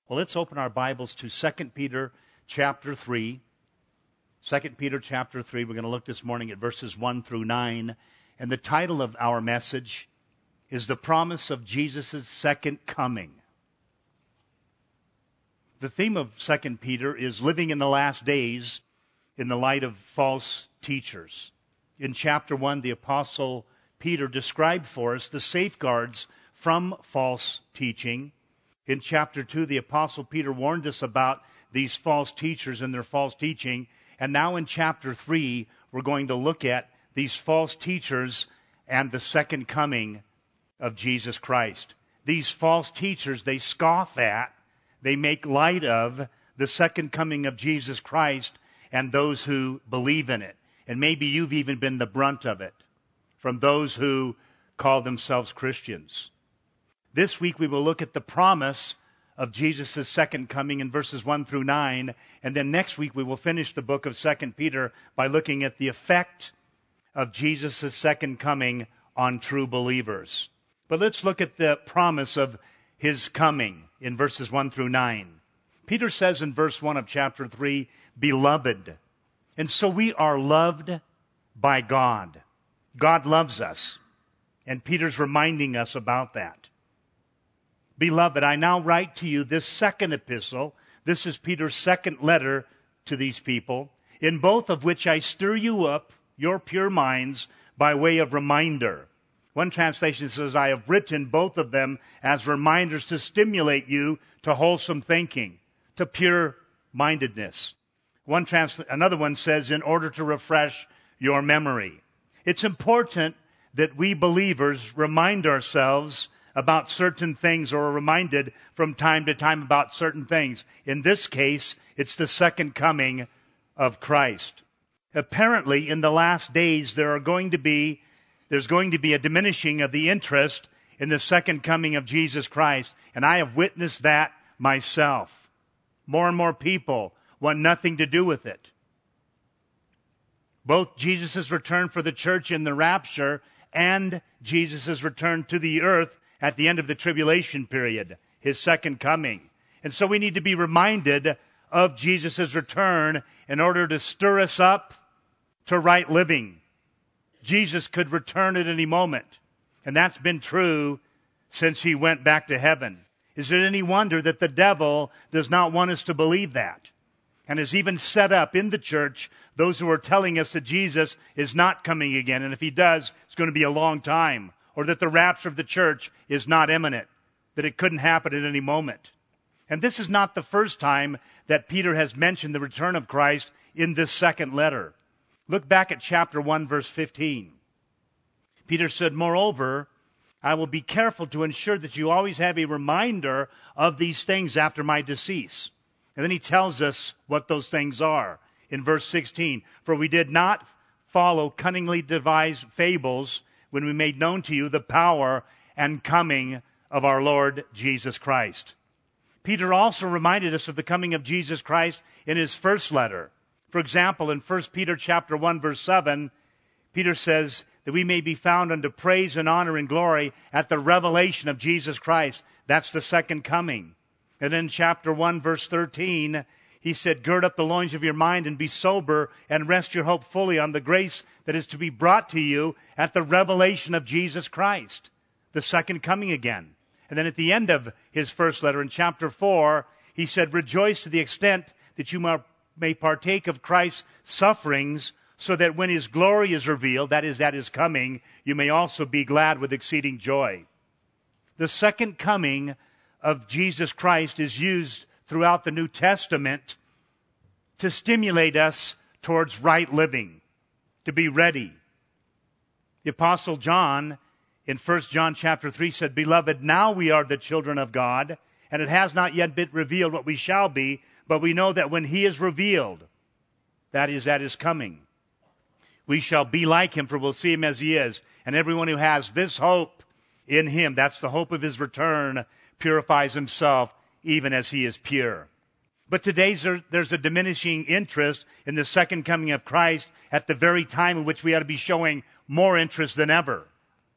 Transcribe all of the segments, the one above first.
Well, let's open our Bibles to 2 Peter chapter 3. 2 Peter chapter 3, we're going to look this morning at verses 1 through 9. And the title of our message is The Promise of Jesus' Second Coming. The theme of 2 Peter is living in the last days in the light of false teachers. In chapter 1, the Apostle Peter described for us the safeguards from false teaching. In chapter 2, the Apostle Peter warned us about these false teachers and their false teaching. And now in chapter 3, we're going to look at these false teachers and the second coming of Jesus Christ. These false teachers, they scoff at, they make light of the second coming of Jesus Christ and those who believe in it. And maybe you've even been the brunt of it from those who call themselves Christians. This week we will look at the promise of Jesus' second coming in verses 1 through 9. And then next week we will finish the book of 2 Peter by looking at the effect of Jesus' second coming on true believers. But let's look at the promise of his coming in verses 1 through 9. Peter says in verse 1 of chapter 3, "Beloved." And so we are loved by God. God loves us. And Peter's reminding us about that. "Beloved, I now write to you this second epistle." This is Peter's second letter to these people, "in both of which I stir you up, your pure minds, by way of reminder." One translation says, "I have written both of them as reminders to stimulate you to wholesome thinking, to pure-mindedness." Another one says, "in order to refresh your memory." It's important that we believers remind ourselves about certain things, or are reminded from time to time about certain things. In this case, it's the second coming of Christ. Apparently, in the last days, there's going to be a diminishing of the interest in the second coming of Jesus Christ, and I have witnessed that myself. More and more people want nothing to do with it. Both Jesus' return for the church in the rapture and Jesus' return to the earth at the end of the tribulation period, his second coming. And so we need to be reminded of Jesus' return in order to stir us up to right living. Jesus could return at any moment, and that's been true since he went back to heaven. Is it any wonder that the devil does not want us to believe that, and has even set up in the church those who are telling us that Jesus is not coming again, and if he does, it's going to be a long time, or that the rapture of the church is not imminent, that it couldn't happen at any moment. And this is not the first time that Peter has mentioned the return of Christ in this second letter. Look back at chapter 1, verse 15. Peter said, "Moreover, I will be careful to ensure that you always have a reminder of these things after my decease." And then he tells us what those things are in verse 16. "For we did not follow cunningly devised fables when we made known to you the power and coming of our Lord Jesus Christ." Peter also reminded us of the coming of Jesus Christ in his first letter. For example, in 1 Peter chapter 1, verse 7, Peter says that we may be found unto praise and honor and glory at the revelation of Jesus Christ. That's the second coming. And in chapter 1, verse 13, he said, "Gird up the loins of your mind and be sober and rest your hope fully on the grace that is to be brought to you at the revelation of Jesus Christ," the second coming again. And then at the end of his first letter in chapter 4, he said, "Rejoice to the extent that you may partake of Christ's sufferings, so that when his glory is revealed," that is, at his coming, "you may also be glad with exceeding joy." The second coming of Jesus Christ is used throughout the New Testament to stimulate us towards right living, to be ready. The Apostle John in 1 John chapter 3 said, "Beloved, now we are the children of God, and it has not yet been revealed what we shall be, but we know that when he is revealed," that is, at his coming, "we shall be like him, for we'll see him as he is. And everyone who has this hope in him," that's the hope of his return, "purifies himself even as he is pure." But today there's a diminishing interest in the second coming of Christ at the very time in which we ought to be showing more interest than ever.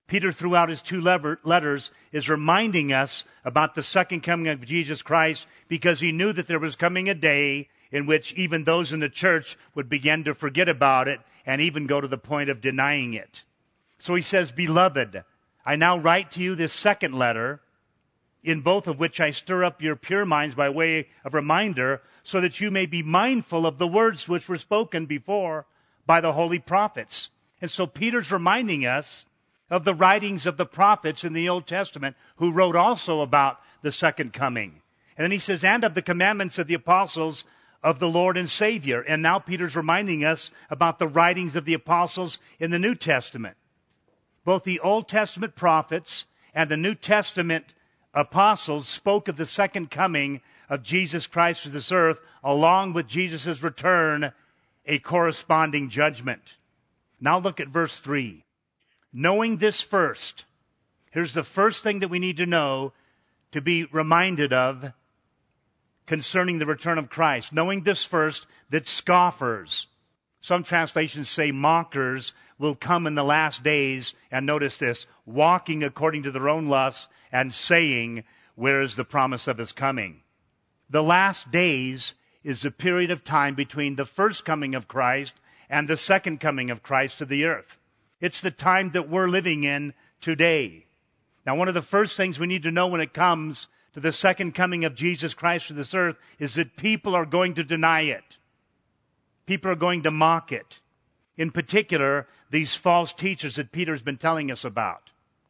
Peter, throughout his two letters, is reminding us about the second coming of Jesus Christ because he knew that there was coming a day in which even those in the church would begin to forget about it and even go to the point of denying it. So he says, "Beloved, I now write to you this second letter, in both of which I stir up your pure minds by way of reminder, so that you may be mindful of the words which were spoken before by the holy prophets." And so Peter's reminding us of the writings of the prophets in the Old Testament who wrote also about the second coming. And then he says, "And of the commandments of the apostles of the Lord and Savior." And now Peter's reminding us about the writings of the apostles in the New Testament. Both the Old Testament prophets and the New Testament apostles spoke of the second coming of Jesus Christ to this earth, along with Jesus' return, a corresponding judgment. Now look at verse 3. Knowing this first. Here's the first thing that we need to know, to be reminded of concerning the return of Christ. Knowing this first, that scoffers, some translations say mockers, will come in the last days, and notice this, walking according to their own lusts and saying, "Where is the promise of his coming?" The last days is a period of time between the first coming of Christ and the second coming of Christ to the earth. It's the time that we're living in today. Now, one of the first things we need to know when it comes to the second coming of Jesus Christ to this earth is that people are going to deny it. People are going to mock it. In particular, these false teachers that Peter's been telling us about.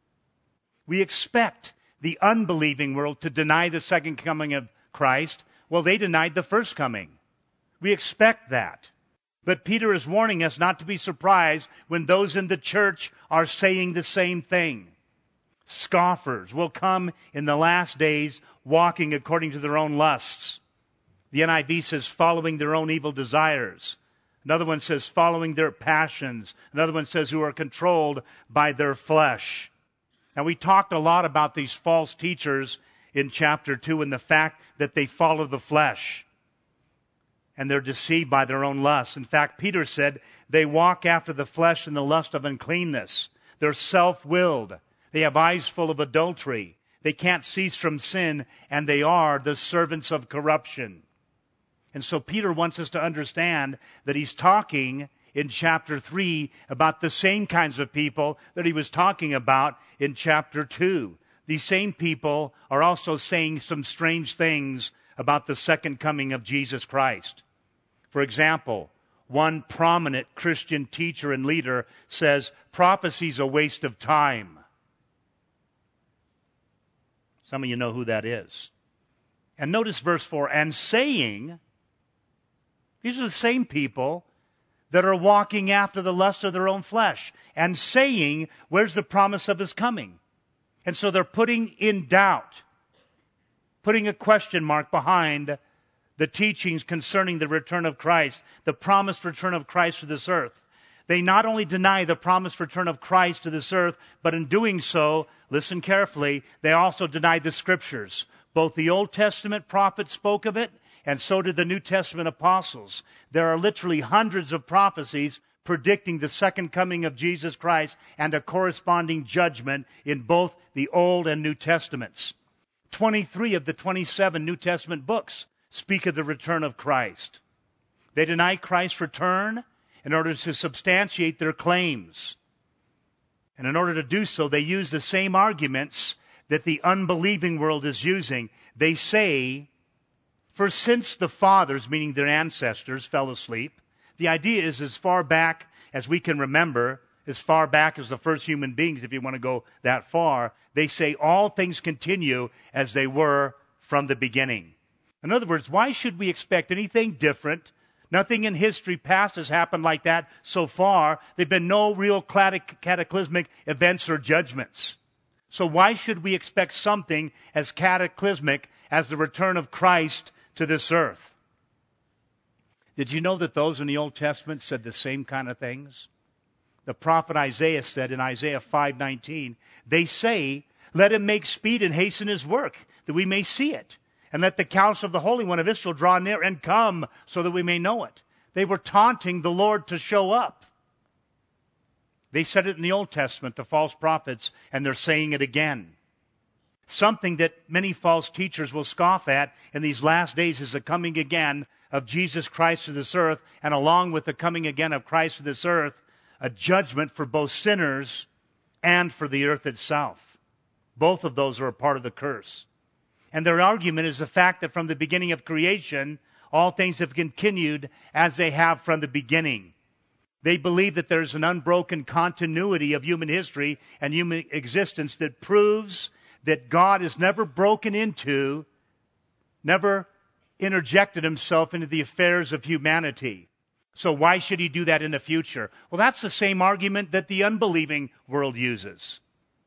We expect the unbelieving world to deny the second coming of Christ. Well, they denied the first coming. We expect that. But Peter is warning us not to be surprised when those in the church are saying the same thing. Scoffers will come in the last days walking according to their own lusts. The NIV says following their own evil desires. Another one says following their passions. Another one says who are controlled by their flesh. Now, we talked a lot about these false teachers in chapter 2 and the fact that they follow the flesh. And they're deceived by their own lusts. In fact, Peter said they walk after the flesh and the lust of uncleanness. They're self-willed. They have eyes full of adultery. They can't cease from sin, and they are the servants of corruption. And so Peter wants us to understand that he's talking in chapter 3 about the same kinds of people that he was talking about in chapter 2. These same people are also saying some strange things about the second coming of Jesus Christ. For example, one prominent Christian teacher and leader says, prophecy's a waste of time. Some of you know who that is. And notice verse 4, and saying, these are the same people that are walking after the lust of their own flesh, and saying, where's the promise of his coming? And so they're putting in doubt, putting a question mark behind the teachings concerning the return of Christ, the promised return of Christ to this earth. They not only deny the promised return of Christ to this earth, but in doing so, listen carefully, they also deny the Scriptures. Both the Old Testament prophets spoke of it, and so did the New Testament apostles. There are literally hundreds of prophecies predicting the second coming of Jesus Christ and a corresponding judgment in both the Old and New Testaments. 23 of the 27 New Testament books speak of the return of Christ. They deny Christ's return in order to substantiate their claims. And in order to do so, they use the same arguments that the unbelieving world is using. They say, for since the fathers, meaning their ancestors, fell asleep, the idea is as far back as we can remember, as far back as the first human beings, if you want to go that far, they say all things continue as they were from the beginning. In other words, why should we expect anything different? Nothing in history past has happened like that so far. There have been no real cataclysmic events or judgments. So why should we expect something as cataclysmic as the return of Christ to this earth? Did you know that those in the Old Testament said the same kind of things? The prophet Isaiah said in Isaiah 5:19, they say, let him make speed and hasten his work, that we may see it. And let the counsel of the Holy One of Israel draw near and come so that we may know it. They were taunting the Lord to show up. They said it in the Old Testament, the false prophets, and they're saying it again. Something that many false teachers will scoff at in these last days is the coming again of Jesus Christ to this earth, and along with the coming again of Christ to this earth, a judgment for both sinners and for the earth itself. Both of those are a part of the curse. And their argument is the fact that from the beginning of creation, all things have continued as they have from the beginning. They believe that there's an unbroken continuity of human history and human existence that proves that God has never broken into, never interjected himself into the affairs of humanity. So why should he do that in the future? Well, that's the same argument that the unbelieving world uses.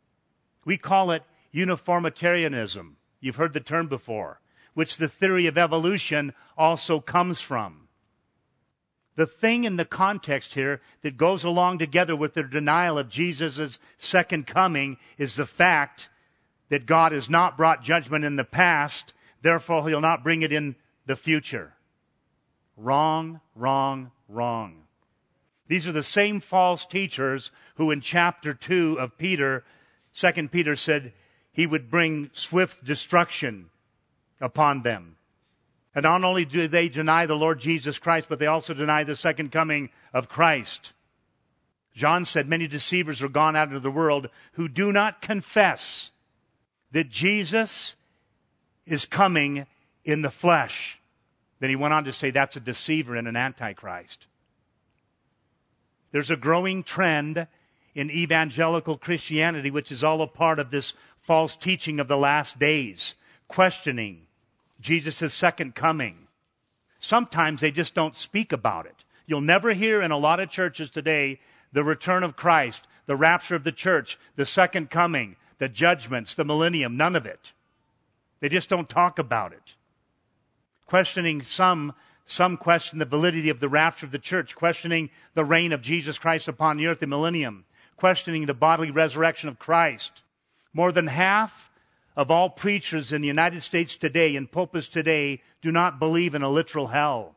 We call it uniformitarianism. You've heard the term before, which the theory of evolution also comes from. The thing in the context here that goes along together with their denial of Jesus' second coming is the fact that God has not brought judgment in the past, therefore he'll not bring it in the future. Wrong, wrong, wrong. These are the same false teachers who in chapter 2 of Peter, 2 Peter said he would bring swift destruction upon them. And not only do they deny the Lord Jesus Christ, but they also deny the second coming of Christ. John said, many deceivers are gone out into the world who do not confess that Jesus is coming in the flesh. Then he went on to say that's a deceiver and an antichrist. There's a growing trend in evangelical Christianity, which is all a part of this false teaching of the last days, questioning Jesus' second coming. Sometimes they just don't speak about it. You'll never hear in a lot of churches today the return of Christ, the rapture of the church, the second coming, the judgments, the millennium, none of it. They just don't talk about it. Questioning some question the validity of the rapture of the church, questioning the reign of Jesus Christ upon the earth, the millennium, questioning the bodily resurrection of Christ. More than half of all preachers in the United States today, in pulpits today, do not believe in a literal hell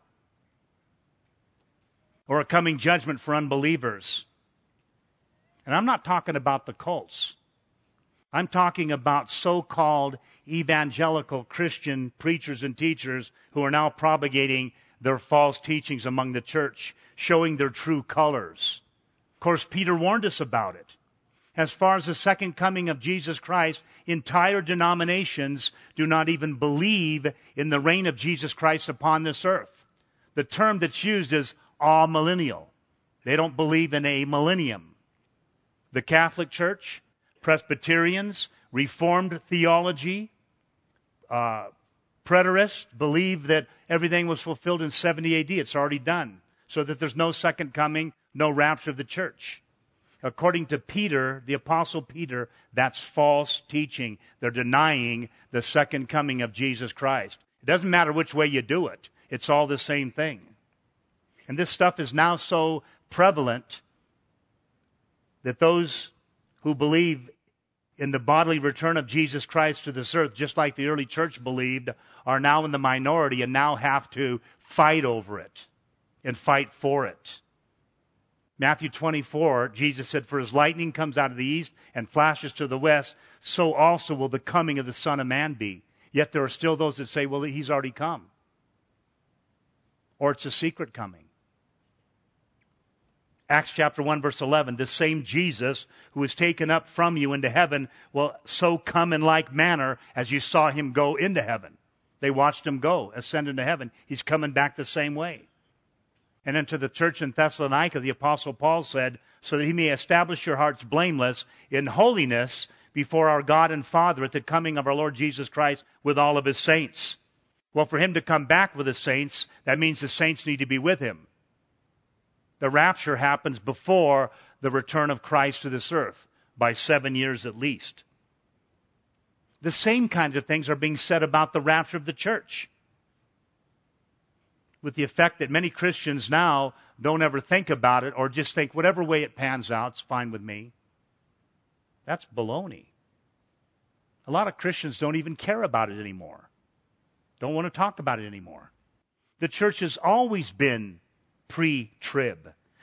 or a coming judgment for unbelievers. And I'm not talking about the cults. I'm talking about so-called evangelical Christian preachers and teachers who are now propagating their false teachings among the church, showing their true colors. Of course, Peter warned us about it. As far as the second coming of Jesus Christ, entire denominations do not even believe in the reign of Jesus Christ upon this earth. The term that's used is amillennial. They don't believe in a millennium. The Catholic Church, Presbyterians, Reformed theology, preterists believe that everything was fulfilled in 70 AD. It's already done. So that there's no second coming, no rapture of the church. According to Peter, the Apostle Peter, that's false teaching. They're denying the second coming of Jesus Christ. It doesn't matter which way you do it. It's all the same thing. And this stuff is now so prevalent that those who believe in the bodily return of Jesus Christ to this earth, just like the early church believed, are now in the minority and now have to fight over it and fight for it. Matthew 24, Jesus said, for as lightning comes out of the east and flashes to the west, so also will the coming of the Son of Man be. Yet there are still those that say, well, he's already come. Or it's a secret coming. Acts chapter 1, verse 11, the same Jesus who was taken up from you into heaven will so come in like manner as you saw him go into heaven. They watched him go, ascend into heaven. He's coming back the same way. And then to the church in Thessalonica, the Apostle Paul said, so that he may establish your hearts blameless in holiness before our God and Father at the coming of our Lord Jesus Christ with all of his saints. Well, for him to come back with the saints, that means the saints need to be with him. The rapture happens before the return of Christ to this earth, by 7 years at least. The same kinds of things are being said about the rapture of the church, with the effect that many Christians now don't ever think about it or just think whatever way it pans out, it's fine with me. That's baloney. A lot of Christians don't even care about it anymore. Don't want to talk about it anymore. The church has always been pre-trib.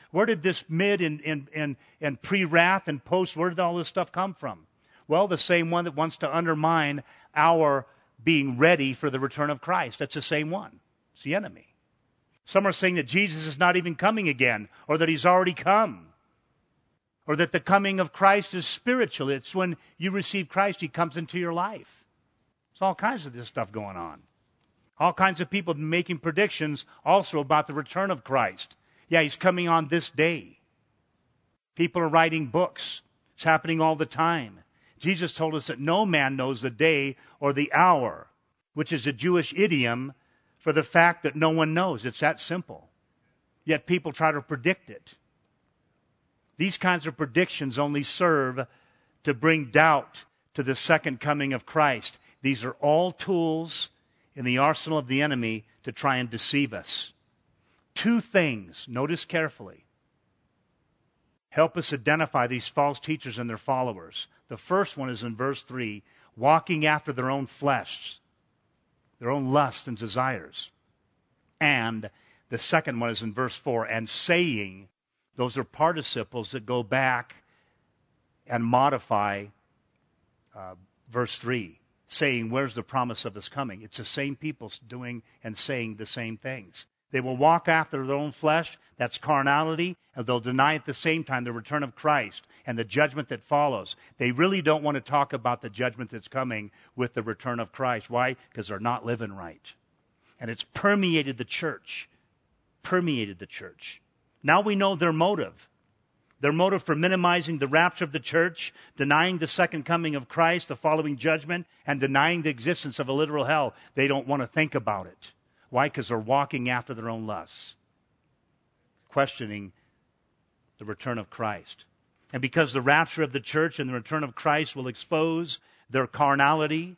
Where did this mid and pre-wrath and post, where did all this stuff come from? Well, the same one that wants to undermine our being ready for the return of Christ. That's the same one. It's the enemy. Some are saying that Jesus is not even coming again, or that he's already come, or that the coming of Christ is spiritual. It's when you receive Christ, he comes into your life. There's all kinds of this stuff going on. All kinds of people making predictions also about the return of Christ. Yeah, he's coming on this day. People are writing books. It's happening all the time. Jesus told us that no man knows the day or the hour, which is a Jewish idiom for the fact that no one knows. It's that simple. Yet people try to predict it. These kinds of predictions only serve to bring doubt to the second coming of Christ. These are all tools in the arsenal of the enemy to try and deceive us. Two things, notice carefully, help us identify these false teachers and their followers. The first one is in verse 3, walking after their own flesh, their own lusts and desires. And the second one is in verse 4, and saying. Those are participles that go back and modify verse 3, saying, where's the promise of his coming? It's the same people doing and saying the same things. They will walk after their own flesh, that's carnality, and they'll deny at the same time the return of Christ and the judgment that follows. They really don't want to talk about the judgment that's coming with the return of Christ. Why? Because they're not living right. And it's permeated the church. Now we know their motive. Their motive for minimizing the rapture of the church, denying the second coming of Christ, the following judgment, and denying the existence of a literal hell. They don't want to think about it. Why? Because they're walking after their own lusts, questioning the return of Christ. And because the rapture of the church and the return of Christ will expose their carnality,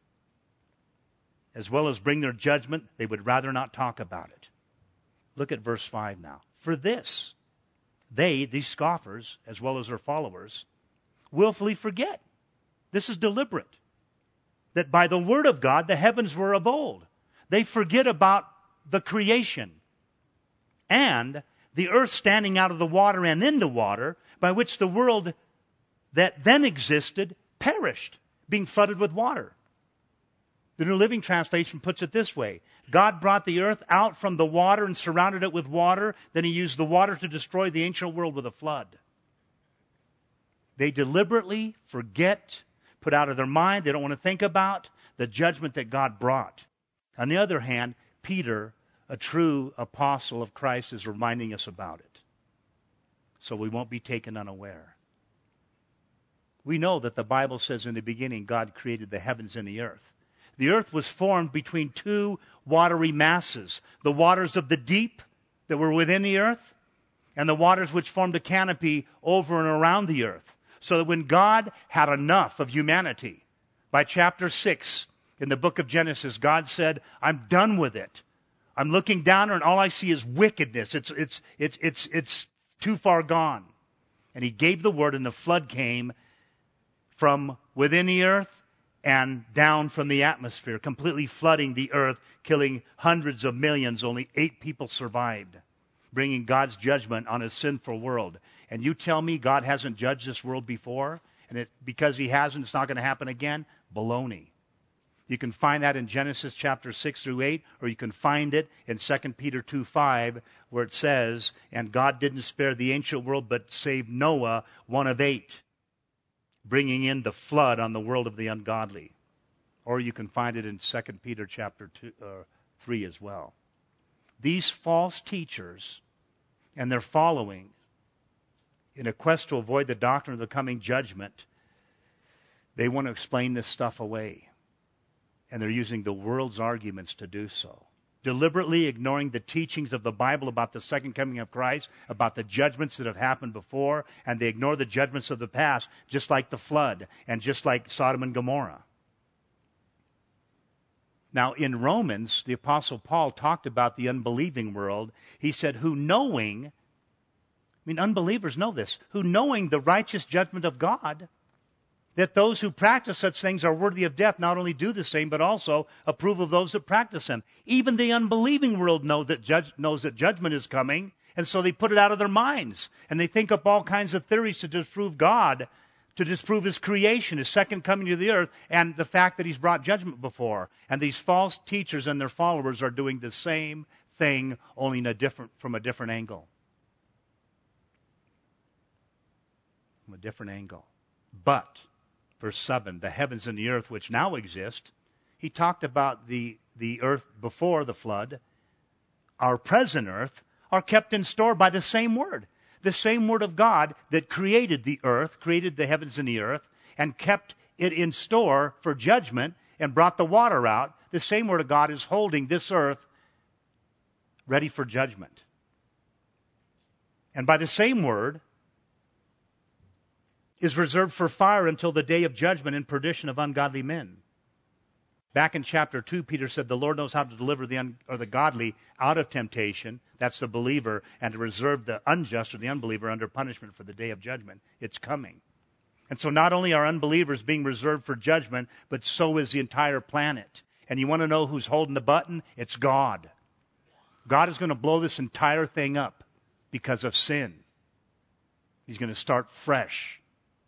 as well as bring their judgment, they would rather not talk about it. Look at verse 5 now. For this, they, these scoffers, as well as their followers, willfully forget. This is deliberate. That by the word of God, the heavens were of old. They forget about the creation and the earth standing out of the water and in the water, by which the world that then existed perished, being flooded with water. The New Living Translation puts it this way. God brought the earth out from the water and surrounded it with water. Then he used the water to destroy the ancient world with a flood. They deliberately forget, put out of their mind, they don't want to think about the judgment that God brought. On the other hand, Peter, a true apostle of Christ, is reminding us about it. So we won't be taken unaware. We know that the Bible says in the beginning God created the heavens and the earth. The earth was formed between two watery masses, the waters of the deep that were within the earth and the waters which formed a canopy over and around the earth. So that when God had enough of humanity, by chapter 6 in the book of Genesis, God said, I'm done with it. I'm looking down and all I see is wickedness. It's too far gone. And he gave the word and the flood came from within the earth and down from the atmosphere, completely flooding the earth, killing hundreds of millions. Only 8 people survived, bringing God's judgment on a sinful world. And you tell me God hasn't judged this world before, and because he hasn't, it's not going to happen again? Baloney. You can find that in Genesis chapter 6 through 8, or you can find it in 2 Peter 2:5, where it says, and God didn't spare the ancient world, but saved Noah, one of 8, bringing in the flood on the world of the ungodly. Or you can find it in 2 Peter chapter 3 as well. These false teachers and their following, in a quest to avoid the doctrine of the coming judgment, they want to explain this stuff away. And they're using the world's arguments to do so. Deliberately ignoring the teachings of the Bible about the second coming of Christ, about the judgments that have happened before, and they ignore the judgments of the past, just like the flood, and just like Sodom and Gomorrah. Now, in Romans, the Apostle Paul talked about the unbelieving world. He said, who knowing, unbelievers know this, who knowing the righteous judgment of God, that those who practice such things are worthy of death, not only do the same, but also approve of those that practice them. Even the unbelieving world knows that judgment is coming, And so they put it out of their minds. And they think up all kinds of theories to disprove God, to disprove his creation, his second coming to the earth, and the fact that he's brought judgment before. And these false teachers and their followers are doing the same thing, only from a different angle. From a different angle. But, verse 7, the heavens and the earth which now exist, he talked about the earth before the flood. Our present earth are kept in store by the same word. The same word of God that created the earth, created the heavens and the earth, and kept it in store for judgment and brought the water out. The same word of God is holding this earth ready for judgment. And by the same word is reserved for fire until the day of judgment and perdition of ungodly men. Back in chapter 2, Peter said the Lord knows how to deliver the godly out of temptation, that's the believer, and to reserve the unjust or the unbeliever under punishment for the day of judgment. It's coming. And so not only are unbelievers being reserved for judgment, but so is the entire planet. And you want to know who's holding the button? It's God. God is going to blow this entire thing up because of sin. He's going to start fresh.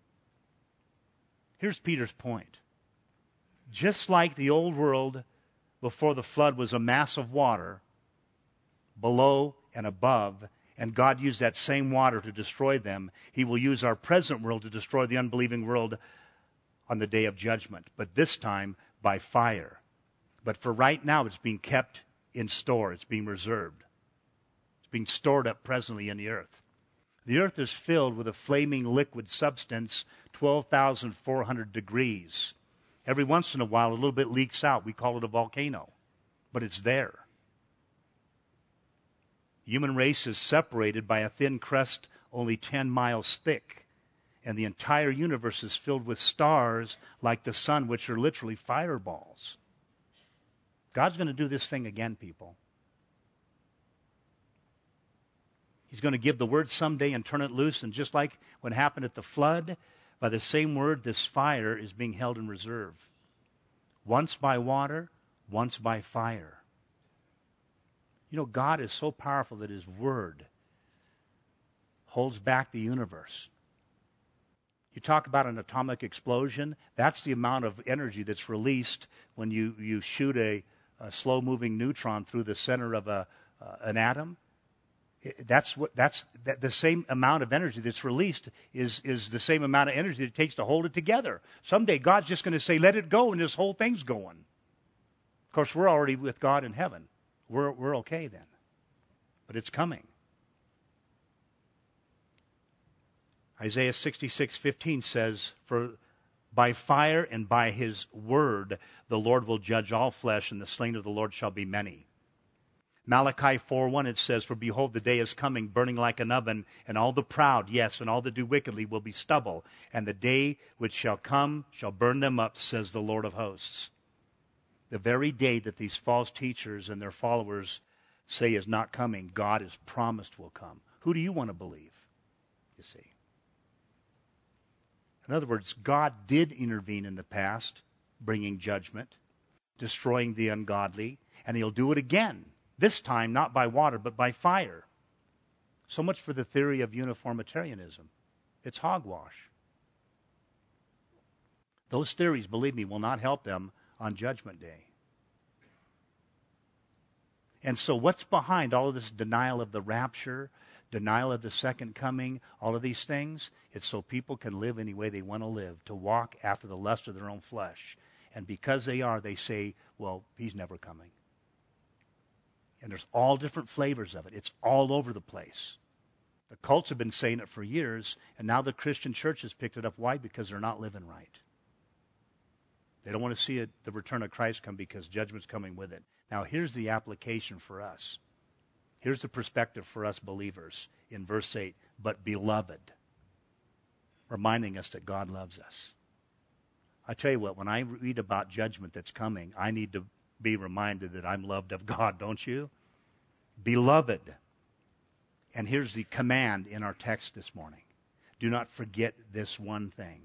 Here's Peter's point. Just like the old world before the flood was a mass of water below and above, and God used that same water to destroy them, he will use our present world to destroy the unbelieving world on the day of judgment, but this time by fire. But for right now, it's being kept in store. It's being reserved. It's being stored up presently in the earth. The earth is filled with a flaming liquid substance, 12,400 degrees. Every once in a while, a little bit leaks out. We call it a volcano, but it's there. The human race is separated by a thin crust only 10 miles thick, and the entire universe is filled with stars like the sun, which are literally fireballs. God's going to do this thing again, people. He's going to give the word someday and turn it loose, and just like what happened at the flood, by the same word, this fire is being held in reserve. Once by water, once by fire. You know, God is so powerful that his word holds back the universe. You talk about an atomic explosion, that's the amount of energy that's released when you shoot a slow-moving neutron through the center of an atom. The same amount of energy that's released is the same amount of energy it takes to hold it together. Someday God's just going to say, let it go, and this whole thing's going. Of course, we're already with God in heaven. We're okay then. But it's coming. Isaiah 66:15 says, for by fire and by his word the Lord will judge all flesh, and the slain of the Lord shall be many. Malachi 4:1 it says, for behold, the day is coming, burning like an oven, and all the proud, yes, and all that do wickedly will be stubble. And the day which shall come shall burn them up, says the Lord of hosts. The very day that these false teachers and their followers say is not coming, God has promised will come. Who do you want to believe? You see. In other words, God did intervene in the past, bringing judgment, destroying the ungodly, and he'll do it again. This time, not by water, but by fire. So much for the theory of uniformitarianism. It's hogwash. Those theories, believe me, will not help them on Judgment Day. And so what's behind all of this denial of the rapture, denial of the second coming, all of these things? It's so people can live any way they want to live, to walk after the lust of their own flesh. And because they are, they say, well, he's never coming. And there's all different flavors of it. It's all over the place. The cults have been saying it for years, and now the Christian church has picked it up. Why? Because they're not living right. They don't want to see the return of Christ come because judgment's coming with it. Now, here's the application for us. Here's the perspective for us believers in verse 8. But beloved, reminding us that God loves us. I tell you what, when I read about judgment that's coming, I need to be reminded that I'm loved of God, don't you? Beloved. And here's the command in our text this morning. Do not forget this one thing.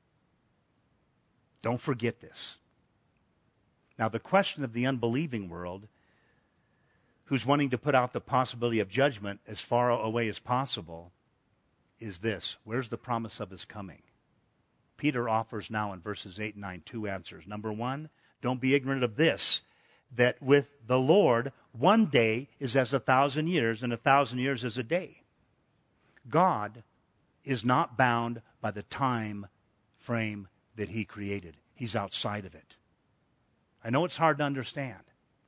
Don't forget this. Now, the question of the unbelieving world, who's wanting to put out the possibility of judgment as far away as possible is this. Where's the promise of his coming? Peter offers now in verses 8 and 9 two answers. Number one, don't be ignorant of this, that with the Lord, one day is as 1,000 years, and 1,000 years is a day. God is not bound by the time frame that he created. He's outside of it. I know it's hard to understand.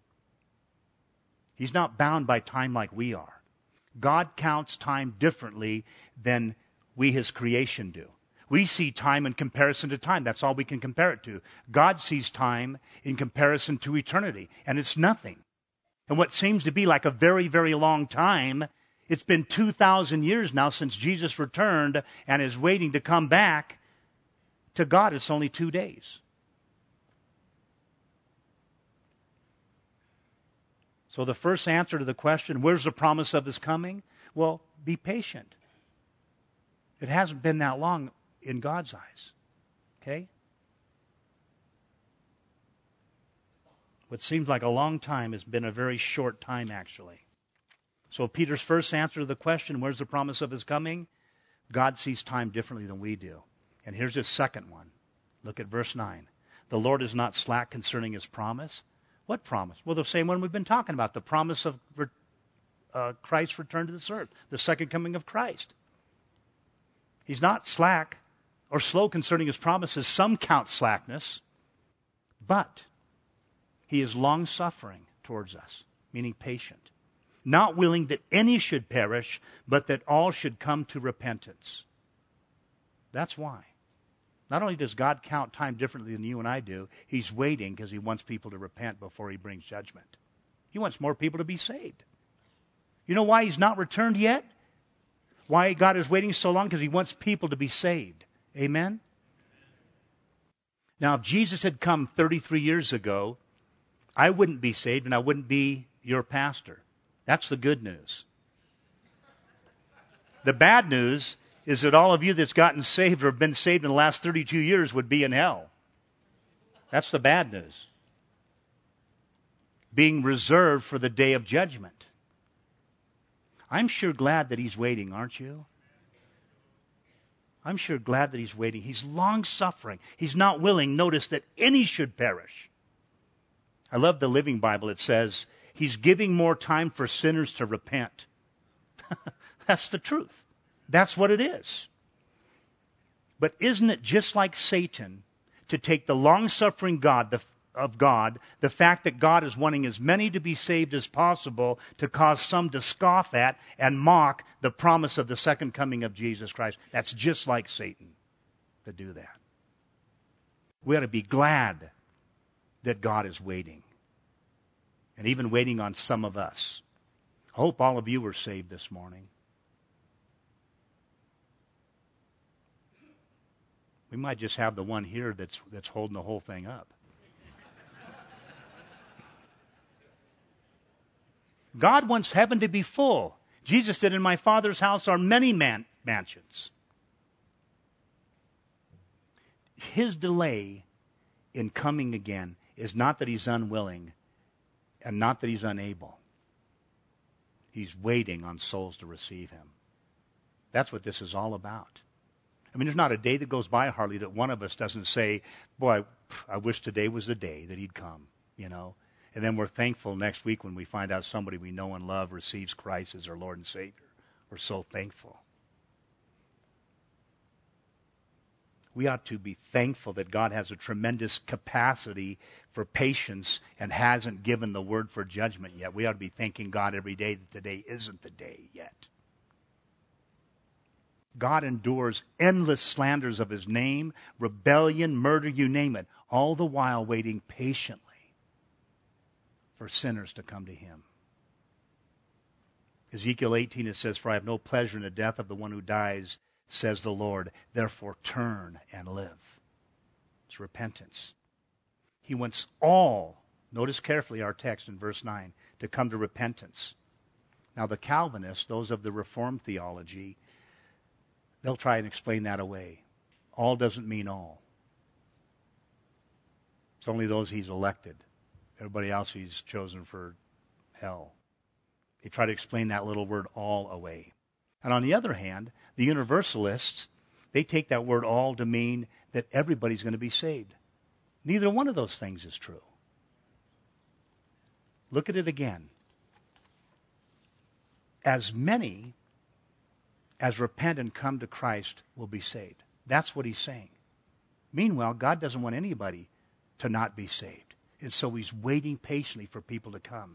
He's not bound by time like we are. God counts time differently than we, his creation, do. We see time in comparison to time. That's all we can compare it to. God sees time in comparison to eternity, and it's nothing. And what seems to be like a very, very long time, it's been 2,000 years now since Jesus returned and is waiting to come back. To God, it's only 2 days. So the first answer to the question, where's the promise of his coming? Well, be patient. It hasn't been that long in God's eyes. Okay? What seems like a long time has been a very short time, actually. So Peter's first answer to the question, where's the promise of his coming? God sees time differently than we do. And here's his second one. Look at verse 9. The Lord is not slack concerning his promise. What promise? Well, the same one we've been talking about, the promise of Christ's return to this earth, the second coming of Christ. He's not slack or slow concerning his promises. Some count slackness, but he is long-suffering towards us, meaning patient, not willing that any should perish, but that all should come to repentance. That's why. Not only does God count time differently than you and I do, he's waiting because he wants people to repent before he brings judgment. He wants more people to be saved. You know why he's not returned yet? Why God is waiting so long? Because he wants people to be saved. Amen? Now, if Jesus had come 33 years ago, I wouldn't be saved and I wouldn't be your pastor. That's the good news. The bad news is that all of you that's gotten saved or have been saved in the last 32 years would be in hell. That's the bad news. Being reserved for the day of judgment. I'm sure glad that he's waiting, aren't you? I'm sure glad that he's waiting. He's long-suffering. He's not willing, notice, that any should perish. I love the Living Bible. It says, he's giving more time for sinners to repent. That's the truth. That's what it is. But isn't it just like Satan to take the long-suffering God, the fact that God is wanting as many to be saved as possible, to cause some to scoff at and mock the promise of the second coming of Jesus Christ? That's just like Satan to do that. We ought to be glad that God is waiting, and even waiting on some of us. I hope all of you were saved this morning. We might just have the one here that's holding the whole thing up. God wants heaven to be full. Jesus said, in my Father's house are many mansions. His delay in coming again is not that he's unwilling and not that he's unable. He's waiting on souls to receive him. That's what this is all about. I mean, there's not a day that goes by, hardly, that one of us doesn't say, boy, I wish today was the day that he'd come, you know. And then we're thankful next week when we find out somebody we know and love receives Christ as our Lord and Savior. We're so thankful. We ought to be thankful that God has a tremendous capacity for patience and hasn't given the word for judgment yet. We ought to be thanking God every day that today isn't the day yet. God endures endless slanders of his name, rebellion, murder, you name it, all the while waiting patiently for sinners to come to him. Ezekiel 18, it says, for I have no pleasure in the death of the one who dies, says the Lord. Therefore turn and live. It's repentance. He wants all, notice carefully our text in verse 9, to come to repentance. Now the Calvinists, those of the Reformed theology, they'll try and explain that away. All doesn't mean all. It's only those he's elected. Everybody else he's chosen for hell. They try to explain that little word all away. And on the other hand, the universalists, they take that word all to mean that everybody's going to be saved. Neither one of those things is true. Look at it again. As many as repent and come to Christ will be saved. That's what he's saying. Meanwhile, God doesn't want anybody to not be saved. And so he's waiting patiently for people to come.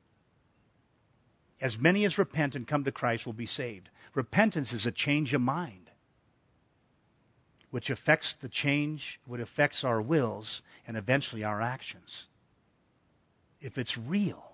As many as repent and come to Christ will be saved. Repentance is a change of mind, which affects the change, what affects our wills, and eventually our actions. If it's real,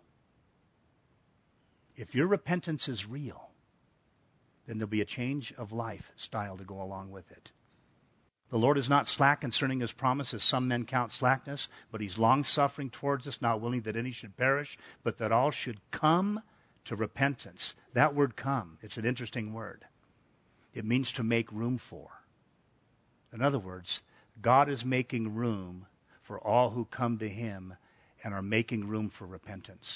if your repentance is real, then there'll be a change of lifestyle to go along with it. The Lord is not slack concerning his promise, as some men count slackness, but he's long-suffering towards us, not willing that any should perish, but that all should come to repentance. That word come, it's an interesting word. It means to make room for. In other words, God is making room for all who come to him and are making room for repentance.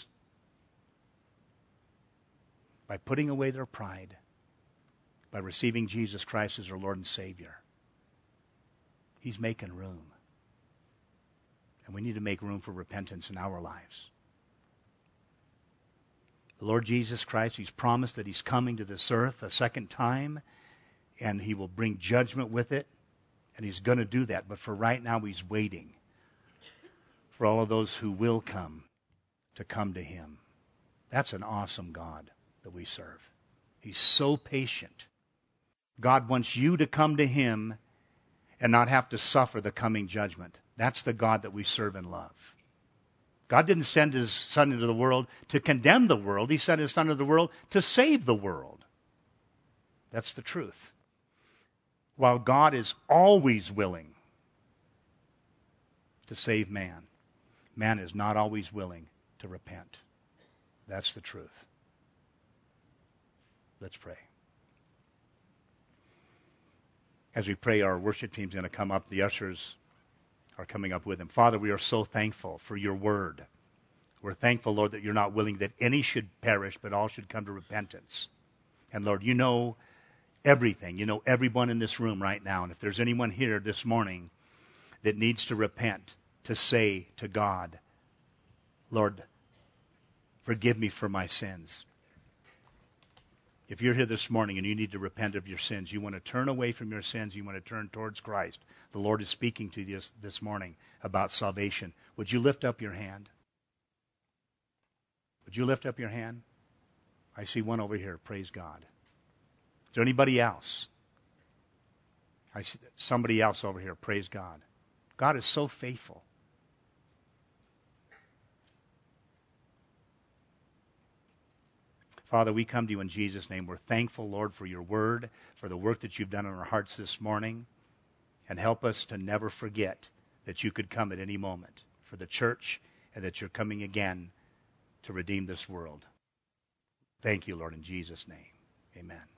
By putting away their pride, by receiving Jesus Christ as their Lord and Savior. He's making room. And we need to make room for repentance in our lives. The Lord Jesus Christ, he's promised that he's coming to this earth a second time, and he will bring judgment with it, and he's going to do that. But for right now, he's waiting for all of those who will come to him. That's an awesome God that we serve. He's so patient. God wants you to come to him and not have to suffer the coming judgment. That's the God that we serve and love. God didn't send his Son into the world to condemn the world. He sent his Son into the world to save the world. That's the truth. While God is always willing to save man, man is not always willing to repent. That's the truth. Let's pray. As we pray, our worship team's going to come up. The ushers are coming up with him. Father, we are so thankful for your word. We're thankful, Lord, that you're not willing that any should perish, but all should come to repentance. And Lord, you know everything. You know everyone in this room right now. And if there's anyone here this morning that needs to repent, to say to God, Lord, forgive me for my sins. If you're here this morning and you need to repent of your sins, you want to turn away from your sins, you want to turn towards Christ, the Lord is speaking to you this morning about salvation. Would you lift up your hand? Would you lift up your hand? I see one over here. Praise God. Is there anybody else? I see somebody else over here. Praise God. God is so faithful. Father, we come to you in Jesus' name. We're thankful, Lord, for your word, for the work that you've done in our hearts this morning. And help us to never forget that you could come at any moment for the church and that you're coming again to redeem this world. Thank you, Lord, in Jesus' name. Amen.